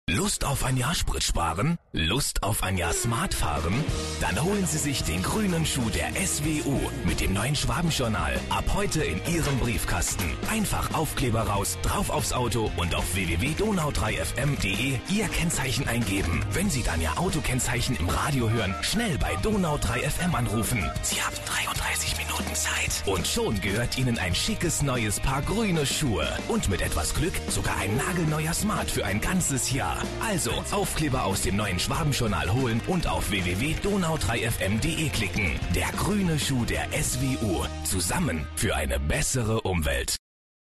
Lust auf ein Jahr Sprit sparen? Lust auf ein Jahr Smart fahren? Dann holen Sie sich den grünen Schuh der SWU mit dem neuen Schwabenjournal ab heute in Ihrem Briefkasten. Einfach Aufkleber raus, drauf aufs Auto und auf www.donau3fm.de Ihr Kennzeichen eingeben. Wenn Sie dann Ihr Autokennzeichen im Radio hören, schnell bei Donau3FM anrufen. Sie haben 33 Minuten Zeit. Und schon gehört Ihnen ein schickes neues Paar grüne Schuhe. Und mit etwas Glück sogar ein nagelneuer Smart für ein ganzes Jahr. Also Aufkleber aus dem neuen Schwabenjournal holen und auf www.donau3fm.de klicken. Der grüne Schuh der SWU. Zusammen für eine bessere Umwelt.